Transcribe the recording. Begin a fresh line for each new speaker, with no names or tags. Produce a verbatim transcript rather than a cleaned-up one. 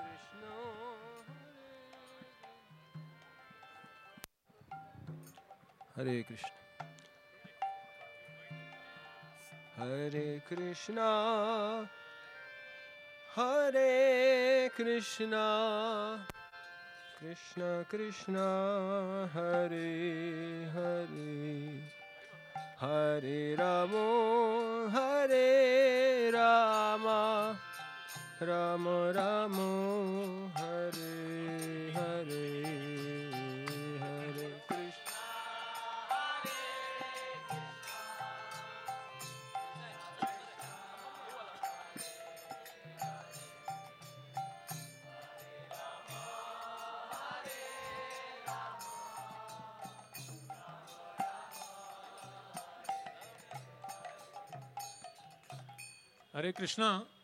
Hare Krishna, Hare Krishna, Hare Krishna, Krishna Krishna, Hare Hare, Hare Rama, Hare Rama, Rama Rama, Hare Hare, Hare Krishna.
Hare Krishna.